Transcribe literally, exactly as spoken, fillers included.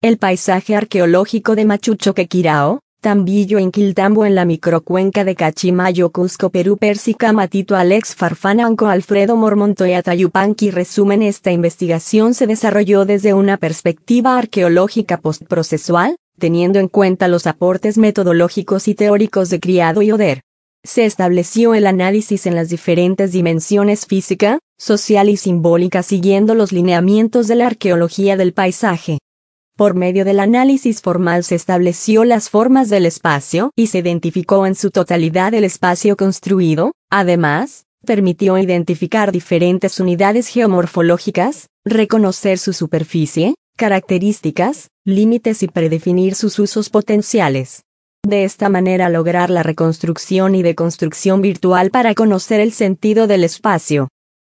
El paisaje arqueológico de Machuchoquequirao, Tambillo en Quiltambo en la microcuenca de Cachimayo, Cusco, Perú. Persica Matito, Alex Farfananco, Alfredo Mormontoya Tayupanqui. Resumen: esta investigación se desarrolló desde una perspectiva arqueológica postprocesual, teniendo en cuenta los aportes metodológicos y teóricos de Criado y Oder. Se estableció el análisis en las diferentes dimensiones física, social y simbólica siguiendo los lineamientos de la arqueología del paisaje. Por medio del análisis formal se estableció las formas del espacio y se identificó en su totalidad el espacio construido. Además, permitió identificar diferentes unidades geomorfológicas, reconocer su superficie, características, límites y predefinir sus usos potenciales. De esta manera lograr la reconstrucción y deconstrucción virtual para conocer el sentido del espacio.